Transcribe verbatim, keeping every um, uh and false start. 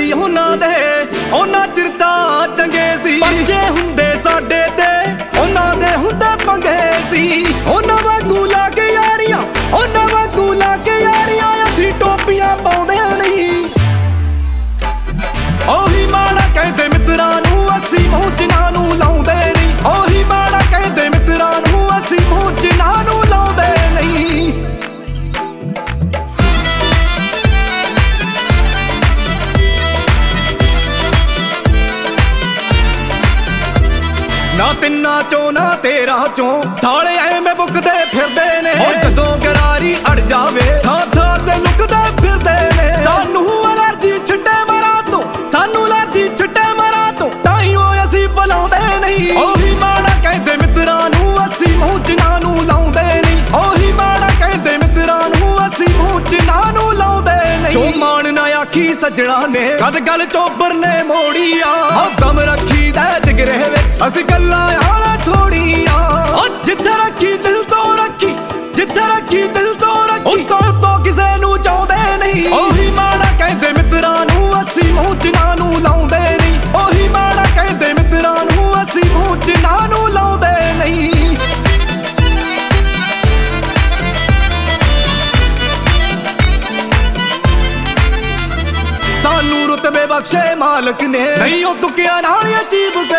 ਸੀ ਉਹਨਾਂ ਦੇ, ਉਹਨਾਂ ਚਿਰ ਤਾਂ ਚੰਗੇ ਸੀ। ਬੱਚੇ ਹੁੰਦੇ ਸਾਡੇ ਤੇ ਉਹਨਾਂ ਦੇ ਹੁੰਦੇ ਪੰਗੇ ਸੀ। ਉਹਨਾਂ ਵਾਂਗੂ ਲਾ ਕੇ ਯਾਰੀਆਂ, ਉਹਨਾਂ ਵਾਂਗੂ ਲਾ ਕੇ ਯਾਰੀਆਂ ਅਸੀਂ ਟੋਪੀਆਂ ਪਾਉਂਦੇ ਨਹੀਂ। ਉਹੀ ਮਾੜਾ ਕਹਿੰਦੇ ਮਿੱਤਰਾਂ ਨੂੰ ਅਸੀਂ ਮੂੰਹ ਜਿਨ੍ਹਾਂ ਨੂੰ ਲਾਉਂਦੇ ਨਹੀਂ। ਉਹੀ ਮਾੜਾ ਕਹਿੰਦੇ ਮਿੱਤਰਾਂ ਨੂੰ ਅਸੀਂ ਮੂੰਹ ਜਿਨ੍ਹਾਂ ਨੂੰ ਲਾਉਂਦੇ ਨਹੀਂ। ਨਾ ਤਿੰਨਾਂ ਚੋਂ ਨਾ ਤੇਰਾਂ ਚੋਂ ਸਾਲੇ ਐਵੇਂ ਬੁੱਕਦੇ ਫਿਰਦੇ ਨੇ। ਉਹ ਜਦੋਂ ਗਰਾਰੀ ਅੜ ਜਾਵੇ ਥਾਂ ਥਾਂ ਤੇ ਲੁਕਦੇ ਫਿਰਦੇ ਨੇ। ਸਾਨੂੰ ਅਲਰਜੀ ਛੱਡੇ ਮਰਾਂ ਤੋਂ, ਸਾਨੂੰ ਅਲਰਜੀ ਛੱਡੇ ਮਰਾਂ ਤੋਂ, ਤਾਈਓ ਅਸੀਂ ਬੁਲਾਉਂਦੇ ਨਹੀਂ। ਉਹੀ ਮਾੜਾ ਕਹਿੰਦੇ ਮਿੱਤਰਾਂ ਨੂੰ ਅਸੀਂ ਮੂੰਹ ਜਿਨ੍ਹਾਂ ਨੂੰ ਲਾਉਂਦੇ ਨਹੀਂ। ਉਹੀ ਮਾੜਾ ਕਹਿੰਦੇ ਮਿੱਤਰਾਂ ਨੂੰ ਅਸੀਂ ਮੂੰਹ ਜਿਨ੍ਹਾਂ ਨੂੰ ਲਾਉਂਦੇ ਨਹੀਂ। ਜੋ ਮਾਣ ਨਾ ਆਖੀ ਸੱਜਣਾ ਨੇ ਕਦ ਗੱਲ ਚੋਬਰ ਨੇ ਮੋੜੀ ਆ। ਦਮ ਰੱਖੀ ਦਾ ਜਿਗਰੇ ਵਿੱਚ ਅਸੀਂ ਗੱਲਾਂ ਯਾਰ ਥੋੜੀਆਂ। ਜਿੱਥੇ ਰੱਖੀ ਦਿਲ ਤੋਂ ਰੱਖੀ, ਜਿੱਥੇ ਰੱਖੀ ਦਿਲ ਤੋਂ ਰੱਖੀ, ਉੱਤੋਂ ਉੱਤੋਂ ਕਿਸੇ ਨੂੰ ਚਾਹੁੰਦੇ ਨਹੀਂ। ਉਹੀ ਮਾੜਾ ਕਹਿੰਦੇ ਮਿੱਤਰਾਂ ਨੂੰ ਅਸੀਂ ਮੂੰਹ ਜਿਨ੍ਹਾਂ ਨੂੰ ਲਾਉਂਦੇ ਨਹੀਂ। ਉਹੀ ਮਾੜਾ ਕਹਿੰਦੇ ਮਿੱਤਰਾਂ ਨੂੰ ਅਸੀਂ ਮੂੰਹ ਜਿਨ੍ਹਾਂ ਨੂੰ ਲਾਉਂਦੇ ਨਹੀਂ। ਸਾਨੂੰ ਰੁਤਬੇ ਬਖਸ਼ੇ ਮਾਲਕ ਨੇ, ਨਹੀਂ ਉਹ ਤੁਕਿਆਂ ਨਾਲ ਅਜੀਬ